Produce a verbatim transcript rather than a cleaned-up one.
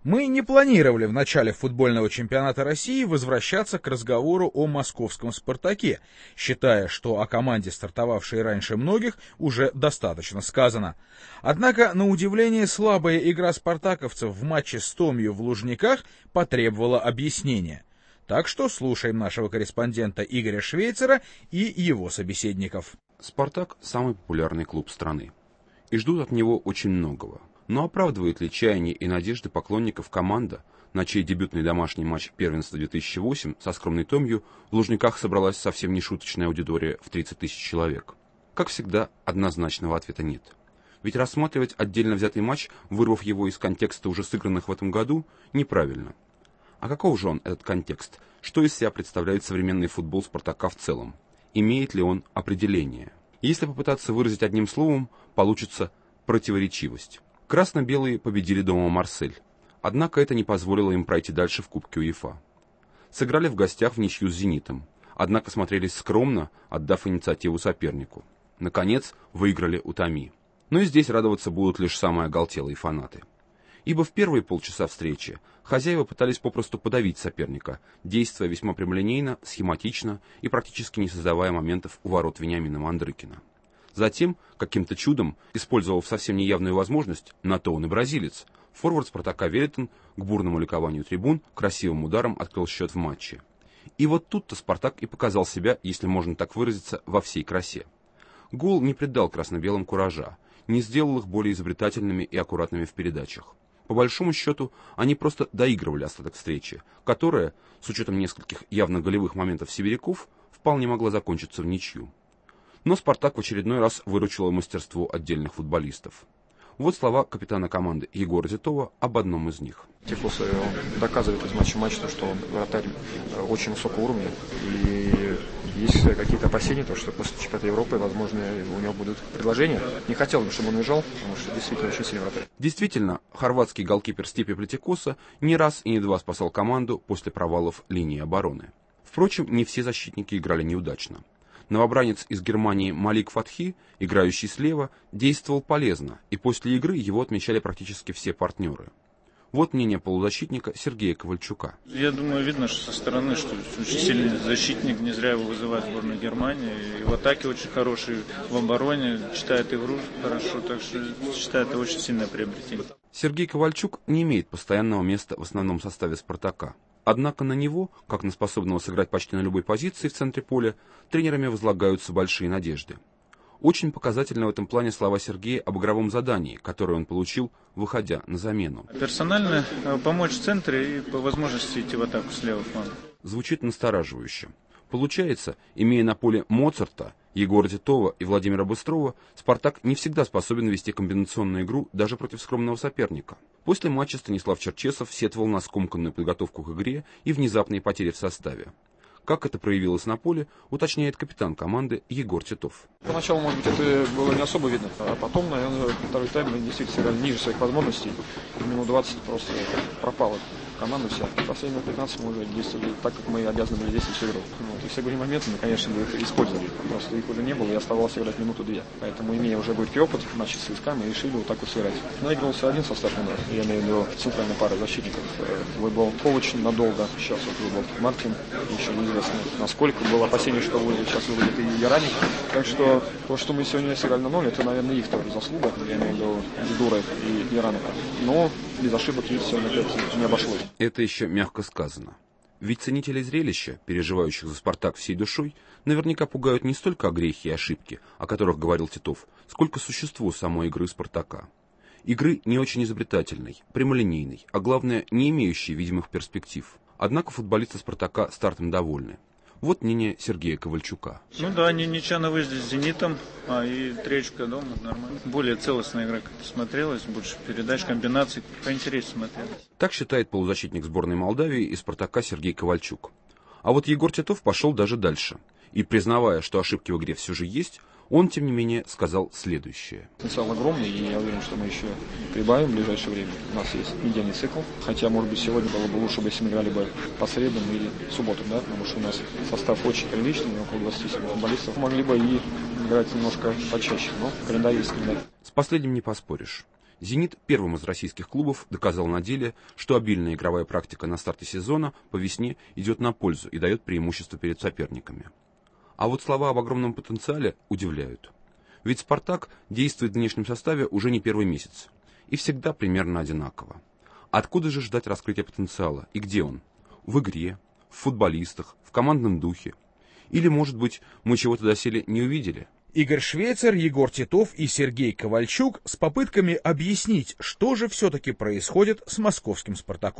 Мы не планировали в начале футбольного чемпионата России возвращаться к разговору о московском «Спартаке», считая, что о команде, стартовавшей раньше многих, уже достаточно сказано. Однако, на удивление, слабая игра спартаковцев в матче с Томью в Лужниках потребовала объяснения. Так что слушаем нашего корреспондента Игоря Швейцера и его собеседников. «Спартак» — самый популярный клуб страны. И ждут от него очень многого. Но оправдывает ли чаяния и надежды поклонников команда, на чей дебютный домашний матч первенства две тысячи восемь со скромной Томью в Лужниках собралась совсем не шуточная аудитория в тридцать тысяч человек? Как всегда, однозначного ответа нет. Ведь рассматривать отдельно взятый матч, вырвав его из контекста уже сыгранных в этом году, неправильно. А каков же он, этот контекст? Что из себя представляет современный футбол «Спартака» в целом? Имеет ли он определение? Если попытаться выразить одним словом, получится противоречивость. Красно-белые победили дома Марсель, однако это не позволило им пройти дальше в Кубке УЕФА. Сыграли в гостях в ничью с «Зенитом», однако смотрелись скромно, отдав инициативу сопернику. Наконец, выиграли у Томи. Но и здесь радоваться будут лишь самые оголтелые фанаты. Ибо в первые полчаса встречи хозяева пытались попросту подавить соперника, действуя весьма прямолинейно, схематично и практически не создавая моментов у ворот Вениамина Мандрыкина. Затем, каким-то чудом, использовав совсем неявную возможность, на то он и бразилец, форвард «Спартака» Велитон к бурному ликованию трибун красивым ударом открыл счет в матче. И вот тут-то «Спартак» и показал себя, если можно так выразиться, во всей красе. Гол не придал красно-белым куража, не сделал их более изобретательными и аккуратными в передачах. По большому счету, они просто доигрывали остаток встречи, которая, с учетом нескольких явно голевых моментов сибиряков, вполне могла закончиться в ничью. Но «Спартак» в очередной раз выручило мастерство отдельных футболистов. Вот слова капитана команды Егора Титова об одном из них. Тифос доказывает из матча в матч, что он вратарь очень высокого уровня. И есть какие-то опасения, то, что после чемпионата Европы, возможно, у него будут предложения. Не хотел бы, чтобы он уезжал, потому что действительно очень сильный вратарь. Действительно, хорватский голкипер Степе Плетикоса не раз и не два спасал команду после провалов линии обороны. Впрочем, не все защитники играли неудачно. Новобранец из Германии Малик Фатхи, играющий слева, действовал полезно, и после игры его отмечали практически все партнеры. Вот мнение полузащитника Сергея Ковальчука. Я думаю, видно, что со стороны, что очень сильный защитник, не зря его вызывают в сборную Германии. И в атаке очень хороший, в обороне, читает игру хорошо, так что считаю, это очень сильное приобретение. Сергей Ковальчук не имеет постоянного места в основном составе «Спартака». Однако на него, как на способного сыграть почти на любой позиции в центре поля, тренерами возлагаются большие надежды. Очень показательны в этом плане слова Сергея об игровом задании, которое он получил, выходя на замену. Персонально помочь в центре и по возможности идти в атаку с левого фланга. Звучит настораживающе. Получается, имея на поле Моцарта, Егора Титова и Владимира Быстрова, «Спартак» не всегда способен вести комбинационную игру даже против скромного соперника. После матча Станислав Черчесов сетовал на скомканную подготовку к игре и внезапные потери в составе. Как это проявилось на поле, уточняет капитан команды Егор Титов. Поначалу, может быть, это было не особо видно, а потом, наверное, второй тайм мы действительно сыграли ниже своих возможностей. Минут двадцать просто пропало. Команда вся. Последние пятнадцать мы уже действовали так, как мы обязаны были действовать всю игру. Вот. И все были моменты, мы, конечно, бы их использовали. Просто их уже не было, и оставалось играть минуту-две. Поэтому, имея уже горький опыт в матче с ЦСКА, мы решили вот так вот сыграть. Наигрался один состав у нас. Я имею в виду центральная пара защитников. Выбыл Ковач надолго. Сейчас вот выбыл Мартин. Еще неизвестно, насколько. Было опасение, что сейчас выводит и Яраник. Так что то, что мы сегодня сыграли на ноль, это, наверное, их тоже заслуга. Я имею в виду Дуры и Яраника. Но без ошибок их сегодня опять не обошлось. Это еще мягко сказано. Ведь ценителей зрелища, переживающих за «Спартак» всей душой, наверняка пугают не столько огрехи и ошибки, о которых говорил Титов, сколько существо самой игры «Спартака». Игры не очень изобретательной, прямолинейной, а главное, не имеющей видимых перспектив. Однако футболисты «Спартака» стартом довольны. Вот мнение Сергея Ковальчука. Ну да, они ничья на выезде с «Зенитом», а и тречка дома, нормально. Более целостная игра как-то смотрелась, больше передач, комбинаций, поинтереснее смотрелась. Так считает полузащитник сборной Молдавии и «Спартака» Сергей Ковальчук. А вот Егор Титов пошел даже дальше. И, признавая, что ошибки в игре все же есть, он, тем не менее, сказал следующее. Потенциал огромный, и я уверен, что мы еще прибавим в ближайшее время. У нас есть недельный цикл. Хотя, может быть, сегодня было бы лучше, если мы играли бы по средам или субботу, да, потому что у нас состав очень приличный, около двадцати семь футболистов. Могли бы и играть немножко почаще, но календарь есть календарь. С последним не поспоришь. «Зенит» первым из российских клубов доказал на деле, что обильная игровая практика на старте сезона по весне идет на пользу и дает преимущество перед соперниками. А вот слова об огромном потенциале удивляют. Ведь «Спартак» действует в нынешнем составе уже не первый месяц. И всегда примерно одинаково. Откуда же ждать раскрытия потенциала? И где он? В игре, в футболистах, в командном духе? Или, может быть, мы чего-то доселе не увидели? Игорь Швейцар, Егор Титов и Сергей Ковальчук с попытками объяснить, что же все-таки происходит с московским «Спартаком».